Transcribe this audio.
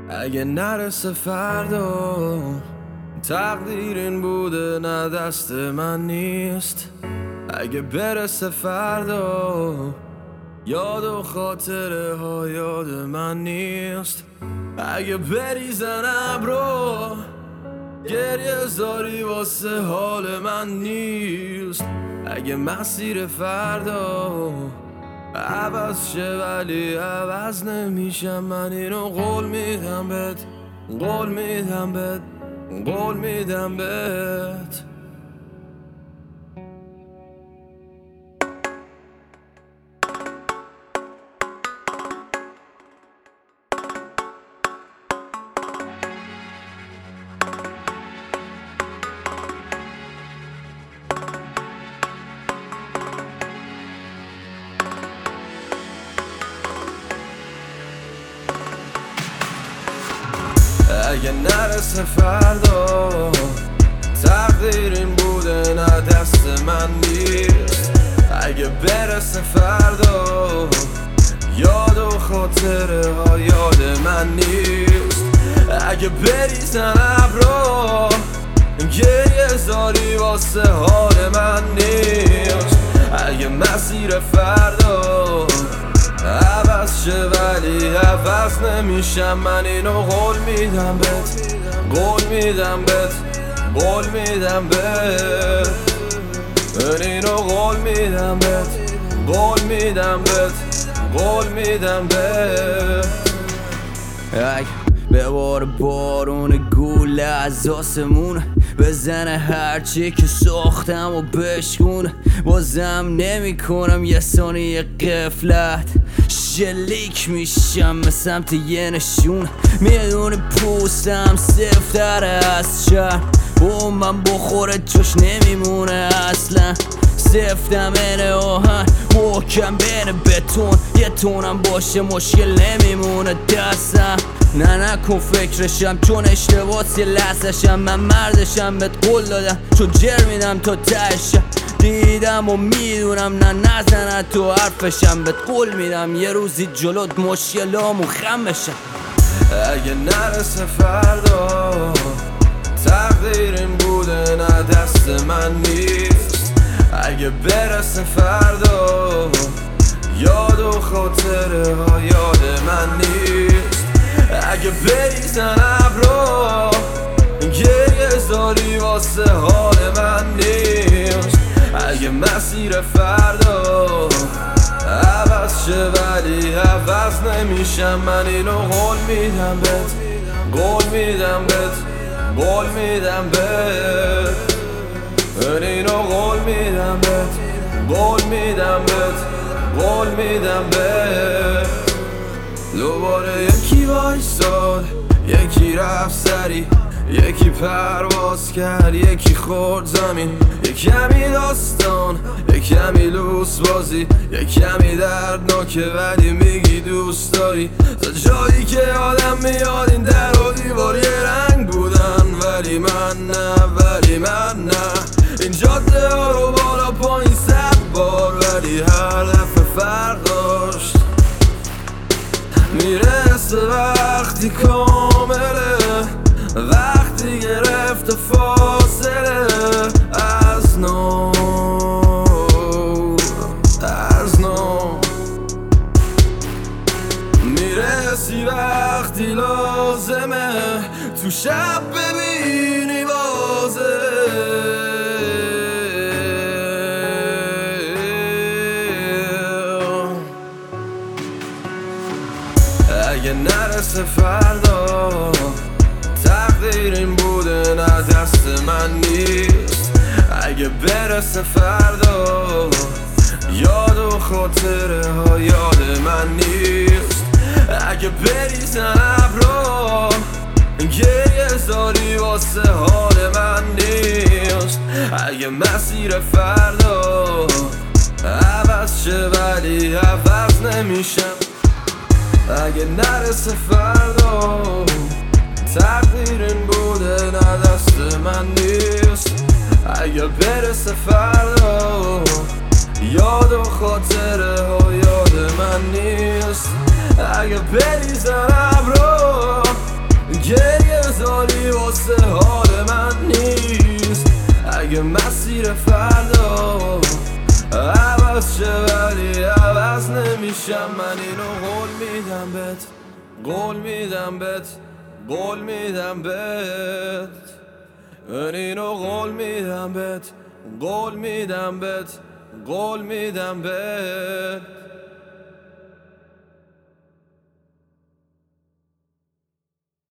اگه نرسه فردا تقدیر این بوده نه دست من نیست. اگه برسه فردا یاد و خاطره ها یاد من نیست. اگه بریزن ابرو گریه زاری واسه حال من نیست. اگه مسیر فردا عوض شه ولی عوض نمیشم، من اینو قول میدم بهت، قول میدم بهت، قول میدم بهت. اگه نرسه فردا تقدیر این بوده نه دست من نیست. اگه برسه فردا یاد و خاطره ها یاد من نیست. اگه بریزن ابرو گریه زاری واسه حال من نیست. اگه مسیر فردا عوض شه ولی عوض نمیشم، من اینو قول میدم بهت، قول میدم بهت، قول میدم بهت. من اینو قول میدم بهت، قول میدم بهت، قول میدم بهت. ببار بارون گوله از آسمون بزنه هرچی که ساختم و بشکونه. بازم نمی کنم یه ثانیه غفلت، شلیک میشم به سمت یه نشون. میدونه پوستم سفتره از شهر، با من بخوره جوش نمیمونه اصلا. سفتم اینه آهن محکم بین بتون، یه تونم باشه مشکل نمیمونه دستم. نه نکن فکرشم چون اشتباس یه لحظشم، من مردشم بهت قول دادم چون جر میدم تا تهشم. دیدم و میدونم نه نزنه تو حرفشم، بهت قول میدم یه روزی جلوت مشکلامو خم بشم. اگه نرسه فردا تقدیر این بوده نه دست من نیست. اگه برسه فردا یاد و خاطره ها یاد من نیست. اگه بریزن ابرو گریه زاری واسه حال من نیست. اگه مسیر فردا عوض شه ولی عوض نمیشم، من اینو قول میدم بهت، قول میدم بهت، قول میدم بهت. من اینو قول میدم بهت، قول میدم بهت، قول میدم بهت. دوباره یکی وایساد، یکی رفت سری، یکی پرواز کرد، یکی خورد زمین. یک کمی داستان، یک کمی لوس بازی، یک کمی دردناکه ولی میگی دوست داری. تا جایی که آدم میاد این در و دیوار یه رنگ بودن، ولی من نه، ولی من نه. این جاده ها رو بالا پایین 100 بار ولی هر دفعه فرق داشت. میرسه وقتی کامله، وقتی گرفت فاصله از نو، از نو. میرسی وقتی لازمه تو شب ببینی بازه. اگه نرسه فردا تقدیر این بوده نه دست من نیست. اگه برسه فردا یاد و خاطره ها یاد من نیست. اگه بریزن ابرو گریه زاری واسه حال من نیست. اگه مسیر فردا عوض شه ولی عوض نمیشم، اگه نرسه فردا تقدیر این بوده نه دست من نیست. اگه برسه فردا یاد و خاطره ها یاد من نیست. اگه بریزن ابرو گریه زاری واسه حال من نیست. اگه مسیر فردا عوض شه ولی عوض نمیشم، من اینو قول میدم بهت، قول میدم بهت، قول میدم بهت. من اینو قول میدم بهت، قول میدم بهت، قول میدم بهت.